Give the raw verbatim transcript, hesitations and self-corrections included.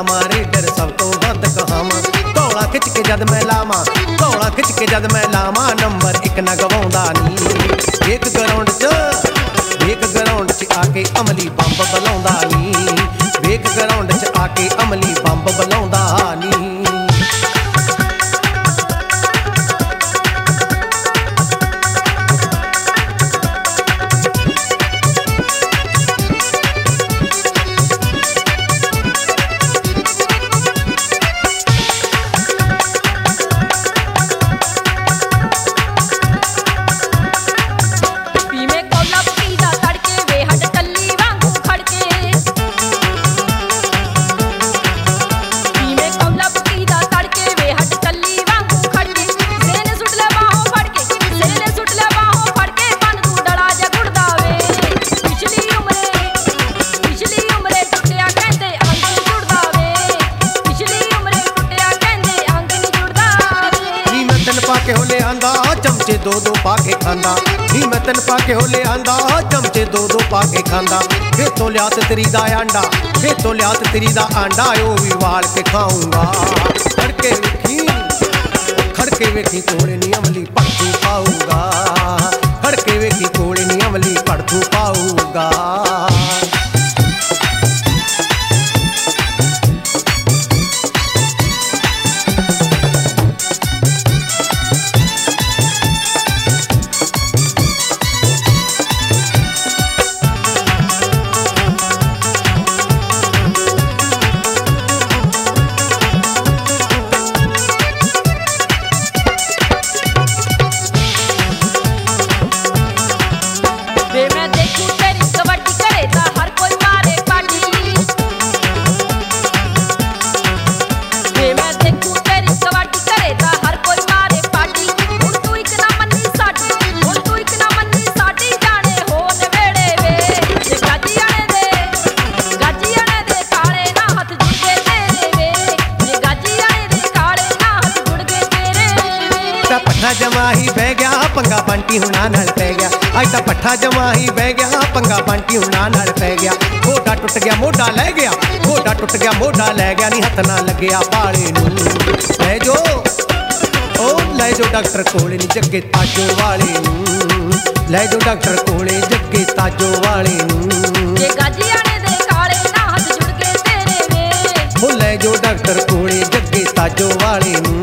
ਲਾਵਾਂ ਰੇਡਰ ਸਭ ਤੋਂ ਵੱਧ ਕਹਾਵਾਂ। ਧੌਲਾ ਖਿੱਚ ਕੇ ਜਦ ਮੈਂ ਲਾਵਾਂ ਧੌਲਾ ਖਿੱਚ ਕੇ ਜਦ ਮੈਂ ਲਾਵਾਂ ਨੰਬਰ ਇੱਕ ਨਾ ਗਵਾਉਂਦਾ ਨੀ। ਵੇਖ ਗਰਾਊਂਡ 'ਚ ਵੇਖ ਗਰਾਊਂਡ 'ਚ ਆ ਕੇ ਅਮਲੀ ਬੰਬ ਬਲਾਉਂਦਾ ਨੀ। ਵੇਖ ਗਰਾਊਂਡ 'ਚ ਆ ਕੇ ਅਮਲੀ ਬੰਬ ਬਲਾਉਂਦਾ ਨੀ। ਕੇ ਹੋ ਲਿਆਂਦਾ ਚਮਚੇ ਦੋ ਦੋ ਪਾ ਕੇ ਖਾਂਦਾ ਨੀ ਮੈਂ ਤੈਨੂੰ ਪਾ ਕੇ ਹੋ ਲਿਆਂਦਾ ਚਮਚੇ ਦੋ ਦੋ ਪਾ ਕੇ ਖਾਂਦਾ। ਖੇਤੋਂ ਲਿਆ ਤੇ ਤੇਰੀ ਦਾ ਆਂਡਾ ਖੇਤੋਂ ਲਿਆ ਤੇ ਤੇਰੀ ਦਾ ਆਂਡਾ ਉਹ ਵੀ ਵਾਲ ਕੇ ਖਾਊਂਗਾ। ਖੜਕੇ ਵੇਖੀ ਖੜਕੇ ਵੇਖੀ ਕੋਲੇ ਨੀ ਅਮਲੀ ਪੜਥੂ ਪਾਊਗਾ। ਖੜਕੇ ਵੇਖੀ ਕੋਲੇ ਨੀ ਅਮਲੀ ਪੜਥੂ ਪਾਊਗਾ। ਪੱਠਾ ਜਮਾ ਹੀ ਬਹਿ ਗਿਆ ਪੰਗਾ ਬੰਟੀ ਹੁਣਾ ਨਾਲ ਪੈ ਗਿਆ। ਅੱਜ ਤਾਂ ਪੱਠਾ ਜਮਾ ਹੀ ਬਹਿ ਗਿਆ ਪੰਗਾ ਬੰਟੀ ਹੁਣਾ ਨਾਲ ਪੈ ਗਿਆ। ਮੋਢਾ ਟੁੱਟ ਗਿਆ ਮੋਢਾ ਲੈ ਗਿਆ ਮੋਢਾ ਟੁੱਟ ਗਿਆ ਮੋਢਾ ਲੈ ਗਿਆ ਨੀ ਹੱਥ ਨਾ ਲੱਗਿਆ ਬਾਲੇ ਨੂੰ। ਲੈ ਜੋ ਓ ਲੈ ਜੋ ਡਾਕਟਰ ਕੋਲੇ ਨੀ ਜੱਗੇ ਤਾਜੋ ਵਾਲੇ ਨੂੰ। ਲੈ ਜੋ ਡਾਕਟਰ ਕੋਲੇ ਜੱਗੇ ਤਾਜੋ ਵਾਲੇ ਨੂੰ। ਜੇ ਗਾਜੀਆਣੇ ਦੇ ਕਾਲੇ ਨਾ ਹੱਥ ਜੁੜ ਗਏ ਤੇਰੇ ਵੇ। ਓ ਲੈ ਜੋ ਡਾਕਟਰ ਕੋਲੇ ਜੱਗੇ ਤਾਜੋ ਵਾਲੇ ਨੂੰ।